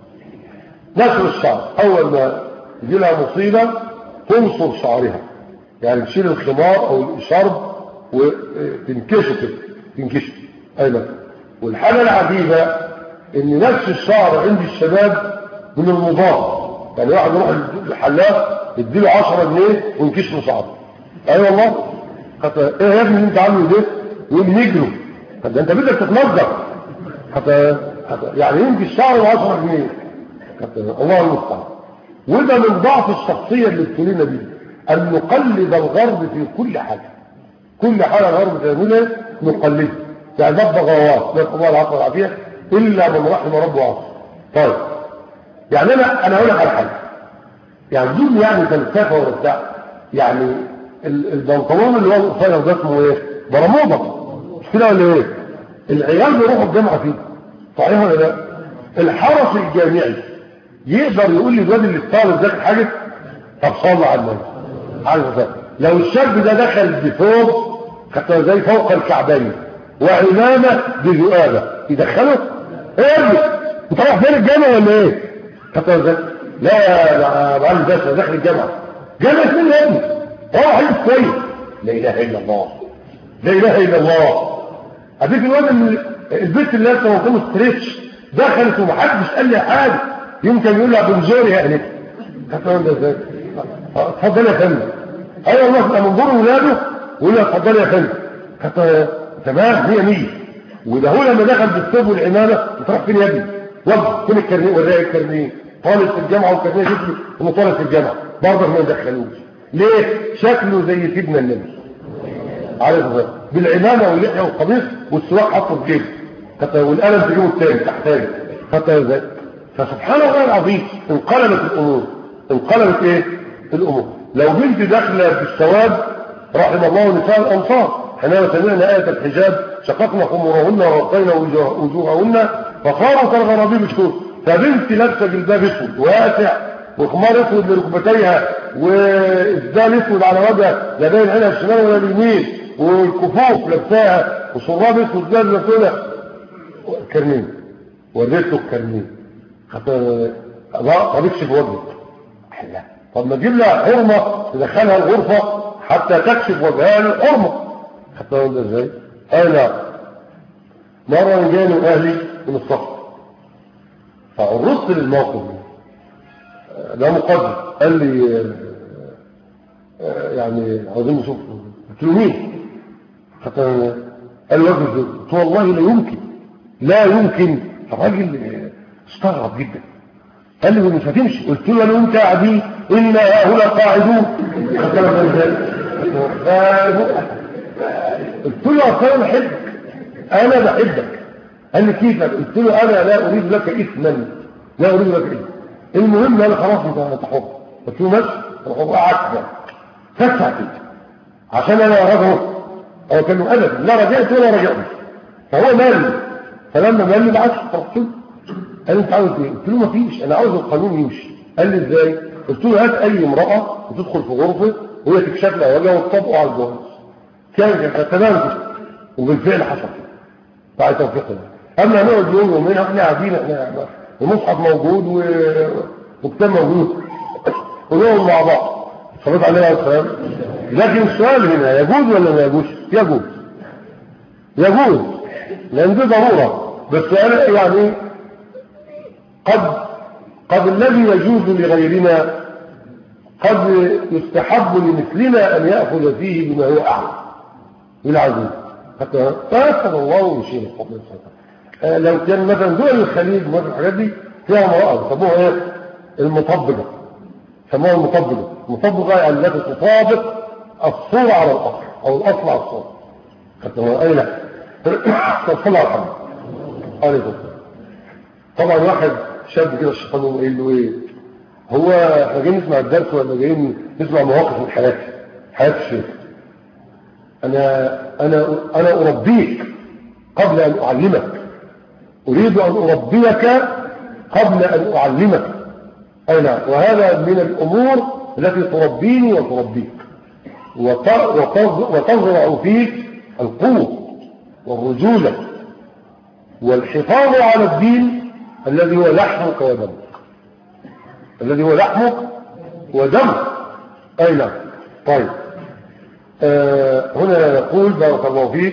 A: نشر الشعر، أول ما يجي لها مصيبة تنصر شعرها، يعني تشيل الخمار أو الشرب وتنكشه كده، تنكشه. أيضا والحالة العجيبة ان نفس الشعر عند الشباب من المضاد، يعني واحد يروح الحلاق يديله عشرة جنيه وينكش له شعره. اي والله. حتى ايه يا ابني اللي انت عامله ده؟ يقول نجره. طب انت بدك تتنظر حتى يعني ينكش شعره ب عشرة جنيه. الله المستعان. وده من ضعف الشخصيه اللي ابتلينا بيه، ان نقلد الغرب في كل حاجه. كل حاجه الغرب تعملها نقلدها، يعني ده بغاوات، نسال الله العافيه والعافيه، إلا من رحم ربه عصر. طيب، يعني أنا أنا أقول لك على حاجة، يعني دول يعني فلسفة ولا بتاع، يعني البنطلون اللي هو القصير ده اسمه إيه؟ برموده، مش كده ولا إيه؟ العيال بيروحوا الجامعة فيه، صحيح ولا لا؟ الحرس الجامعي يقدر يقول لي الواد اللي الطالب ده حاجة؟ طب صلى على النبي عليه الصلاة. لو الشاب ده دخل بفوق حتى زي فوق الكعبين وعمامة بذؤابة يدخله؟ ايه يا ابني؟ انت رايح فين الجامعة ولا ايه؟ حتى ازاي؟ لا يا معلم باشا داخل الجامعة. جامعة مين يا ابني؟ اه حلو كويس. لا اله الا الله، لا اله الا الله. اديك الواد من البيت اللي لسه موطنه ستريتش دخلت ومحدش قال لي حاجه، يمكن يقول لها بنزوري يا اهلك. حتى ازاي؟ اتفضل يا فندم. ايوه والله تبقى منظور ولاده ويقول لها اتفضل يا فندم. حتى تمام مية مية. وده هو لما دخل بالثوب والعمامه بتروح فين يا ابني؟ وقف فين الكارنيه؟ ورايا الكارنيه، طالب في الجامعه والكارنيه جبت انه طالب في الجامعه برضه ما يدخلوش. ليه؟ شكله زي سيدنا النبي عليه الصلاه والسلام، بالعمامه واللحيه والقميص والسواق حاطه في جيبه، حتى والقلم في جيبه الثاني تحتاج، حتى ازاي؟ فسبحان الله العظيم انقلبت الامور، انقلبت ايه؟ الامور. لو بنت داخله بالثواب رحم الله نساء الانصار، حينما سمعنا آية الحجاب شققنا خمورهن وغطينا وجوههن فصاروا كالغرابيب السود، فبنت لابسه جلباب اسود واسع وخمار اسود لركبتيها واسدال اسود على وجهها لا باين عينها الشمال ولا اليمين والكفوف لابساها وشراب اسود زي المسؤولة كرنين، وريت له الكرنين حتى طب اكشف وجهك. لا طب ما تجيب لها حرمه تدخلها الغرفه حتى تكشف وجهها للحرمه، حتى اقول ازاي؟ اي نعم. مره جاني اهلي من السفر فعرضت للموقف ده مقدم، قال لي يعني عاوزين نشوف، قلت له مين؟ حتى قال لي وجه، قلت له والله لا يمكن لا يمكن. الراجل استغرب جدا قال لي مش هتمشي، قلت له لو انت قاعدين انا هؤلاء قاعدون. قلت له اصل انا بحبك، انا بحبك. قال لي كيف؟ قلت له انا لا اريد لك اثما، لا اريد لك اثما، المهم انا خلاص انت حر. قلت له ماشي، روح قعدت فتح كده عشان انا اراجعه، هو كان ابدا لا رجعت ولا رجعت، فهو مال. فلما مال لي بعت قلت له قال انت عاوز ايه؟ قلت له ما فيش، انا عاوز القانون يمشي. قال لي ازاي؟ قلت له هات اي امراه وتدخل في غرفه وهي تكشف لها وجهها وتطبقه على الجواز. كان تمام كده وبالفعل حصل بعد توفيق الله. اما نقعد يوم يومين احنا قاعدين احنا المصحف موجود و... وكتاب موجود ونقعد مع بعض صليت عليه السلام. لكن السؤال هنا يجوز ولا ما يجوز؟ يجوز يجوز لان دي ضروره، بس انا يعني قد قد الذي يجوز لغيرنا قد يستحب لمثلنا أن يأخذ فيه بما هو أعلى بالعزيز حتى فأسأل الله ويشير الحب الصلاة. لو كان مثلا دول الخليج مثلا الحاجات دي فيها امرأة سموها ايه؟ المطبقة، سموها المطبقة. المطبقة يعني التي تطابق الصورة على الأصل أو الأصل على الصورة. حتى هو أي لا تصلى على الحمد عليه الصلاة. طبعا واحد شاب كده الشيطان يقول قايل له ايه؟ هو احنا جايين نسمع الدرس ولا جايين نسمع مواقف من حياتي حياة الشيخ؟ انا انا انا اربيك قبل ان اعلمك، اريد ان اربيك قبل ان اعلمك. اي نعم. وهذا من الامور التي تربيني وتربيك وتزرع فيك القوة والرجولة والحفاظ على الدين الذي هو لحمك ودمك، الذي هو لحمك ودمك. أي نعم. طيب آه هنا نقول بارك الله فيك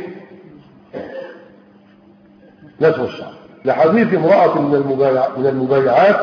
A: نشر الشعر لحديث امرأة من المبايع من المبايعات.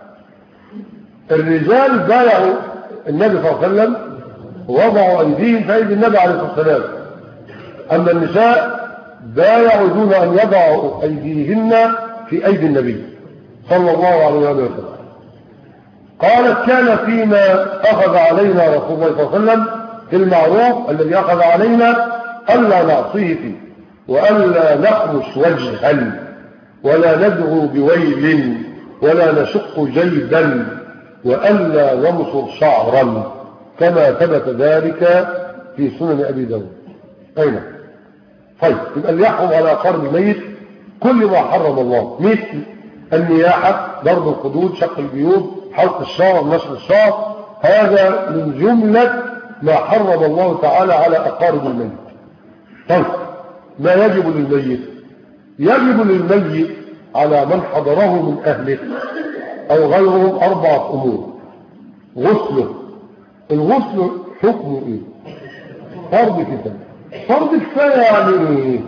A: الرجال بايعوا النبي صلى الله عليه وسلم ووضعوا أيديهم في أيدي النبي عليه الصلاة والسلام، أما النساء بايعوا دون أن يضعوا أيديهن في أيدي النبي صلى الله عليه وسلم. قالت كان فيما أخذ علينا رسول الله صلى الله عليه وسلم في المعروف الذي أخذ علينا ألا نعصيه فيه وألا نخمش وجها ولا ندعو بويل ولا نشق جيدا وألا نمصر شعرا كما ثبت ذلك في سنن أبي داود. أين؟ طيب يبقى اللي يحرم على أقارب الميت كل ما حرم الله، مثل النياحة، ضرب الخدود، شق الجيوب، حلق الشعر، نشر الشعر، هذا من جملة ما حرم الله تعالى على أقارب الميت. طيب ما يجب للميت؟ يجب للميت على من حضره من أهله أو غيرهم أربعة أمور. غسله، الغسل حكمه إيه؟ فرض كفاية. فرض كفاية يعني إيه؟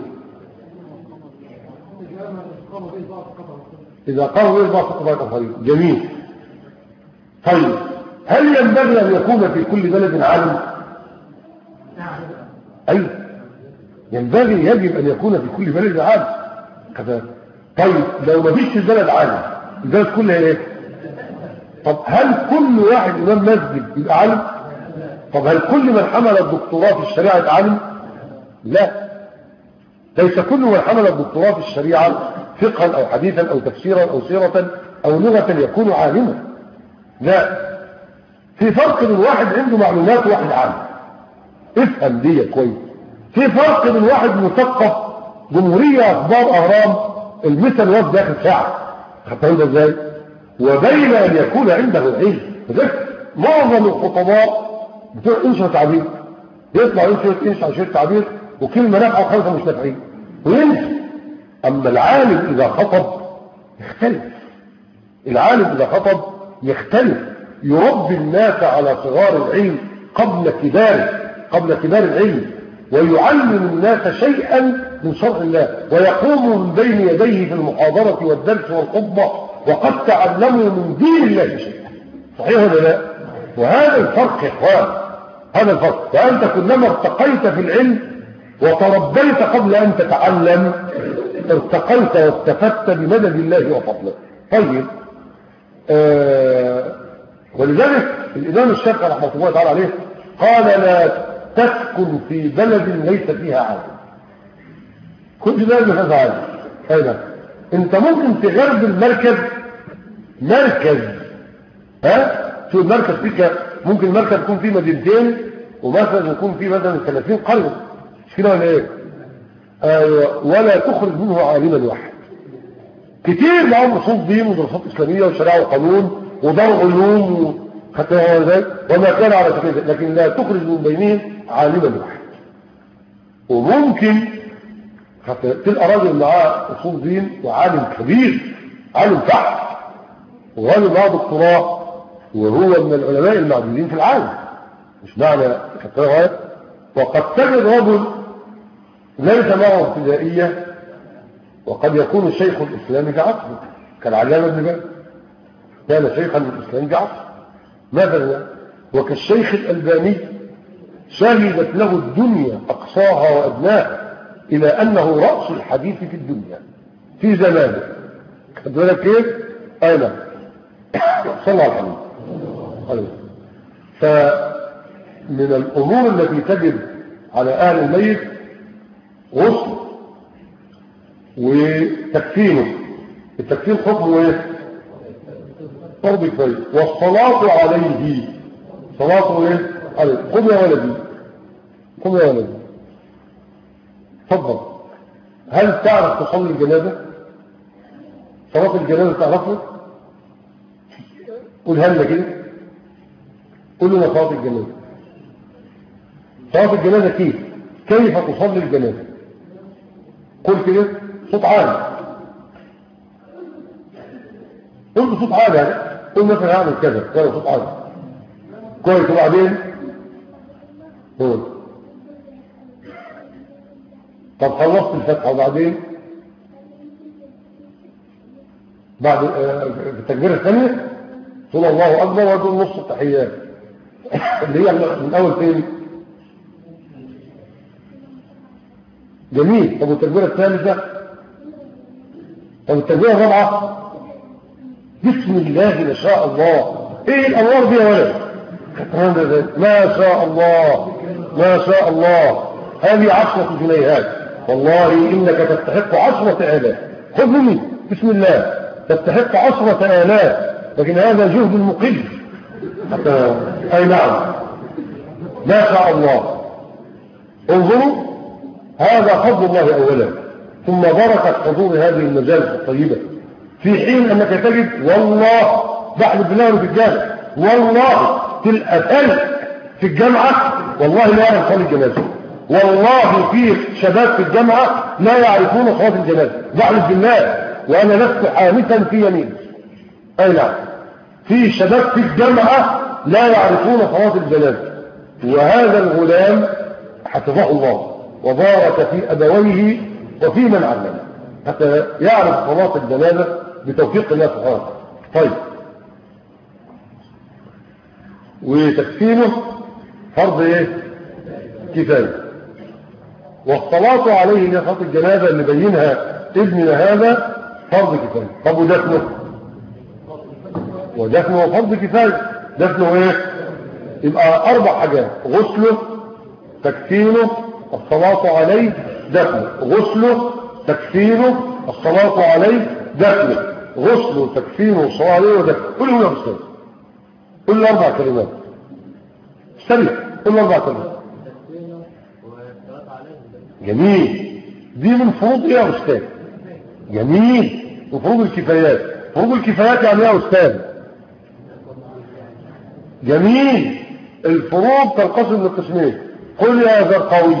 A: إذا قاموا به بعض قطعات الطريق. جميل. طيب هل ينبغي أن يكون في كل بلد عالم؟ أي ينبغي يجب أن يكون في كل بلد عالم كذا. طيب لو ما فيش في البلد عالم، البلد كلها ايه؟ طب هل كل واحد إمام مسجد يبقى عالم؟ طب هل كل من حمل الدكتوراه في الشريعة عالم؟ لا، ليس كل من حمل الدكتوراه في الشريعة فقها أو حديثا أو تفسيرا أو سيرة أو لغة يكون عالما. لا، في فرق بين واحد عنده معلومات وواحد عالم. افهم دي كويس. في فرق بين واحد مثقف جمهورية أخبار أهرام المثل وقت داخل ساعة، خدتها ده ازاي؟ وبين أن يكون عنده علم. فذلك معظم الخطباء بتوع انشاء تعبير يطلع ينشأ ينشأ شيء تعبير وكلمة نافعة وخمسة مش نافعين وينسى. أما العالم إذا خطب يختلف. العالم إذا خطب يختلف، يربي الناس على صغار العلم قبل كباره قبل كبار العلم، ويعلم الناس شيئا من شرع الله، ويقوم من بين يديه في المحاضرة والدرس والخطبة وقد تعلموا من دين الله شيئا. صحيح ولا لا؟ وهذا الفرق يا اخوان، هذا الفرق. فأنت كلما ارتقيت في العلم وتربيت قبل أن تتعلم ارتقيت واستفدت بمدد الله وفضله. طيب، آه ولذلك الإمام الشافعي رحمه الله تعالى عليه قال لا تسكن في بلد ليس فيها عالم. كنت بلد ما فيها عالم. أيضا انت ممكن تغرب المركز مركز، ها شو المركز فيك؟ ممكن المركز يكون فيه مدينتين ومركز يكون فيه مثلا ثلاثين قرية، مش كده ولا ايه؟ ايوه. ولا تخرج منه عالما واحد. كتير معهم اصول دين ودراسات اسلاميه وشريعه وقانون ودار علوم خدتها ازاي وما كان على سبيل، لكن لا تخرج من بينهم عالما واحد. وممكن تلقى راجل معاه اصول دين وعالم كبير، عالم فحم، وراجل معاه دكتوراه وهو من العلماء المعدودين في العالم، مش معنى خدتها. وقد تجد رجل ليس معه ابتدائيه وقد يكون الشيخ الاسلامي في عصره كالعلامه ابن باز، كان شيخا للاسلام في عصره مثلا، وكالشيخ الالباني شهدت له الدنيا اقصاها وادناها الى انه راس الحديث في الدنيا في زمانه. خد بالك كيف؟ انا صلى على الحبيب. فمن الامور التي تجب على اهل الميت غسل وتكفينه. التكفين حكمه ايه؟ فرض كفايه. والصلاه عليه صلاته ايه؟ عليه. قم يا ولدي قم يا ولدي تفضل. هل تعرف تصلي الجنازه؟ صلاه الجنازه تعرفها؟ قولها لنا كده، قول لنا صلاه الجنازه. صلاه الجنازه كيف؟ كيف تصلي الجنازه؟ قل كده صوت عالي، قل بصوت عالي يعني. قل مثلا هعمل كذا كذا صوت عالي كويس. وبعدين قول طب خلصت الفتحه وبعدين بعد في التكبيره الثانيه قل الله اكبر وتقول نص التحيات اللي هي من اول فين؟ جميل. طب والتكبيره الثالثه؟ طب التكبيره الرابعه؟ بسم الله ما شاء الله. ايه الانوار دي يا ولد؟ ما شاء الله ما شاء الله. هذه عشرة جنيهات والله انك تستحق عشرة آلاف. خذ مني بسم الله تستحق عشرة آلاف، لكن هذا جهد مقل. اي نعم ما شاء الله. انظروا هذا فضل الله اولا، ثم بركة حضور هذه المجالس الطيبة، في حين انك تجد والله بحلف بالله في الجامع والله تلقى فرق في الجامعة والله لا يعرف صلاة الجنازة. والله في شباب في الجامعة لا يعرفون صلاة الجنازة، بحلف بالله وانا لست حانثا في يمين. اي نعم في شباب في الجامعة لا يعرفون صلاة الجنازة، وهذا الغلام حفظه الله وبارك في أبويه وفي من علمه حتى يعرف صلاة الجنازة بتوفيق الله سبحانه وتعالى. طيب، وتكفينه فرض ايه؟ كفاية. والصلاة عليه اللي صلاة الجنازة اللي بينها ابننا هذا فرض كفاية. طب ودفنه؟ ودفنه فرض كفاية. دفنه ايه؟ يبقى أربع حاجات: غسله، تكفينه، الصلاة عليه، دفنه. غسله، تكفينه، الصلاة عليه، دفنه. غسله، تكفينه، الصلاة عليه، ودفنه. قل هو يا أستاذ، قل أربع كلمات سريع، قل أربع كلمات. جميل. دي من فروض ايه يا أستاذ؟ جميل. من فروض الكفايات. فروض الكفايات يعني ايه يا أستاذ؟ جميل. الفروض تنقسم لقسمين. قل يا ذا القوي.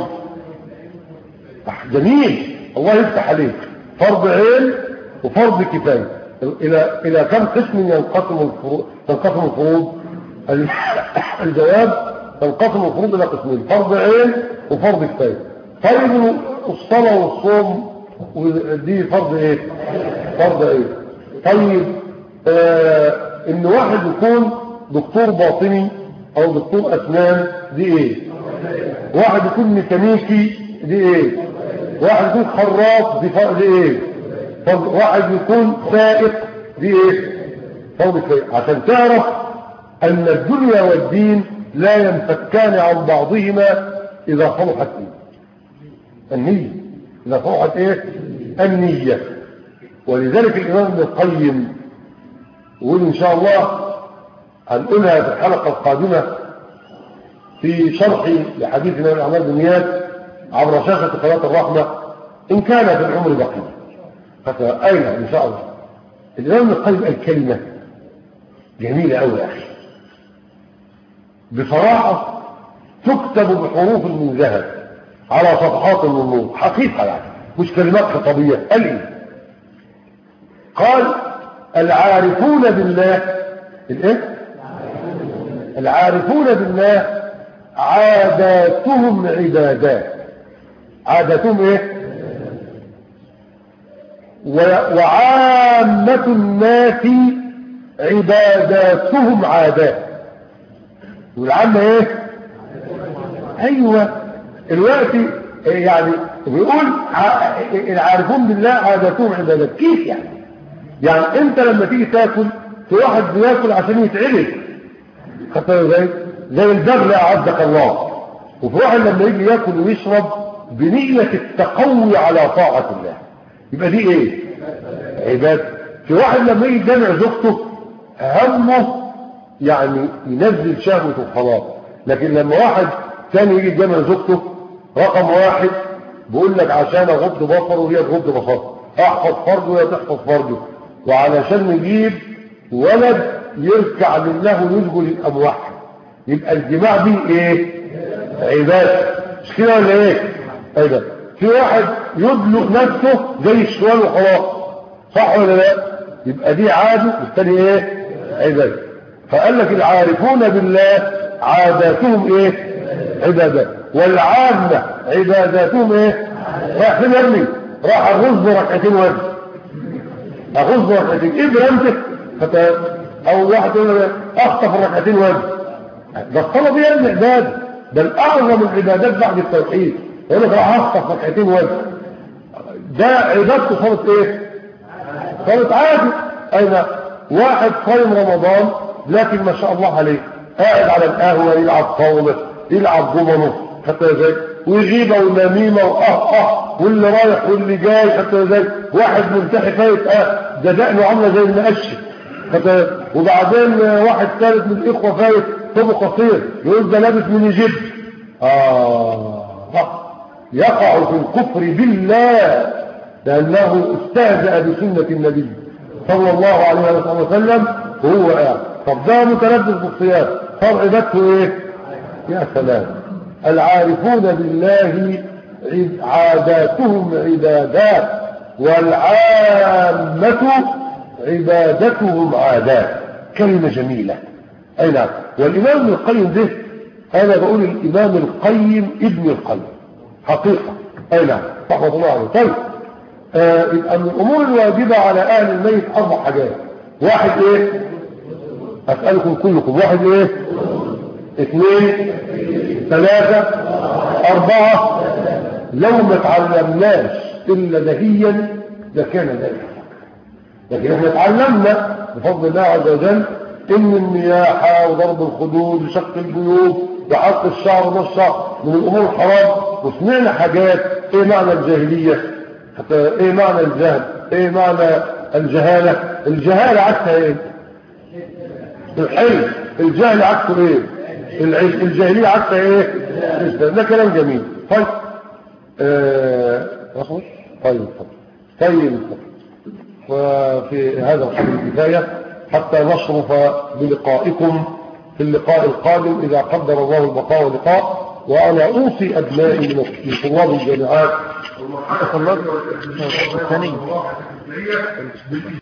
A: جميل، الله يفتح عليك. فرض عين وفرض كفاية. الى الى كم قسم ينقسم الفروض؟ تنقسم الفروض. الجواب: تنقسم الفروض الى قسمين: فرض عين وفرض كفاية. طيب الصلاة والصوم دي فرض ايه؟ فرض ايه؟ طيب آه ان واحد يكون دكتور باطني او دكتور اسنان دي ايه؟ واحد يكون ميكانيكي دي ايه؟ واحد يكون خراط دي فرض ايه؟ فرض. واحد يكون سائق دي ايه؟ فرض كفاية. عشان تعرف ان الدنيا والدين لا ينفكان عن بعضهما اذا صلحت ايه؟ النية. إذا صلحت ايه؟ النية. ولذلك الإمام ابن القيم يقول إن شاء الله هنقولها في الحلقة القادمة في شرح لحديث الإمام الأعمال بالنيات عبر شاشة قناة الرحمة إن كان في العمر بقية. فأين إن شاء الله الإمام ابن القيم قال كلمة جميلة أوي يا أخي، بصراحة تكتب بحروف من ذهب على صفحات من نور، حقيقة يعني مش كلمات خطابية. قال ايه؟ قال: العارفون بالله الايه؟ العارفون بالله عاداتهم عبادات. عاداتهم ايه؟ وعامة الناس عباداتهم عادات. والعامة ايه؟ ايوه الوقت يعني بيقول العارفون بالله عاداتهم عبادات. كيف يعني؟ يعني انت لما تيجي تاكل في واحد بياكل عشان يتعبك، خدت زي زي البغل اعزك الله، وفي واحد لما يجي ياكل ويشرب بنية التقوي على طاعة الله، يبقى دي ايه؟ عبادة. في واحد لما يجي يجمع زوجته همه يعني ينزل شهوته وخلاص، لكن لما واحد ثاني يجي يجمع زوجته رقم واحد بيقول لك عشان اغض بصره وهي تغض بصره، احفظ فرجه وهي تحفظ فرجه، وعلشان نجيب ولد يركع لله ويسجد للاموات، يبقى الجماع دي ايه؟ عباده. مش كده ولا ايه؟ ايوه. في واحد يدلق نفسه زي الشوال وخلاص، صح ولا لا؟ يبقى دي عاده، والثاني ايه؟ عباده. فقال لك العارفون بالله عاداتهم ايه؟ عبادات. والعامة عباداتهم ايه؟ راح فين يا ابني؟ راح اغز ركعتين وجه، اغز ركعتين ايه برمتك؟ او واحد يقول اخطف الركعتين وجه. ده الصلاه دي ابن عباده، بل اعظم العبادات بعد التوحيد. يقول لك راح اخطف ركعتين وجه، ده عبادته صلاه ايه؟ صلاه عادي. اين واحد صايم رمضان لكن ما شاء الله عليه قاعد على القهوه يلعب طاوله يلعب ضمنه حتى زي ويغيبه ونميمه واه اه واللي رايح واللي جاي حتى زي واحد منتحي فايت اه ده دقنه عامله زي المقشه حتى. وبعدين واحد ثالث من الاخوه فايت ثوبه قصير يقول ده لابس من يجيب اه يقع في الكفر بالله لانه استهزأ بسنه النبي صلى الله عليه وسلم وهو قاعد. طب ده متلبس بالصيام صار عبادته ايه؟ يا سلام. العارفون بالله عاداتهم عبادات والعامة عبادتهم عادات. كلمة جميلة. اي نعم. والامام ابن القيم ده انا بقول الامام القيم ابن القيم حقيقة. اي نعم رحمة الله عليه. طيب آه يبقى من الامور الواجبة على اهل الميت اربع حاجات. واحد ايه؟ اسألكم كلكم. واحد ايه؟ اثنين ثلاثة اربعة. لو ما تعلمناش الا دهيا لكان ذلك، لكن احنا تعلمنا بفضل الله عز وجل إن النياحة وضرب الخدود وشق الجيوب وحلق الشعر ونصها من الأمور الحرام، وسمعنا حاجات إيه معنى الجاهلية، حتى إيه معنى الجهل، إيه معنى الجهالة. الجهالة عكسها إيه؟ الحلم. الجهل عكسه إيه؟ العلم. الجاهلية عكسها إيه؟ ده كلام جميل. طيب آه... طيب طيب وفي هذا الحديث الكفاية حتى نشرف بلقائكم في اللقاء القادم إذا قدر الله البقاء واللقاء. وأنا أوصي أبنائي من طلاب الجامعات والمرحلة الثانية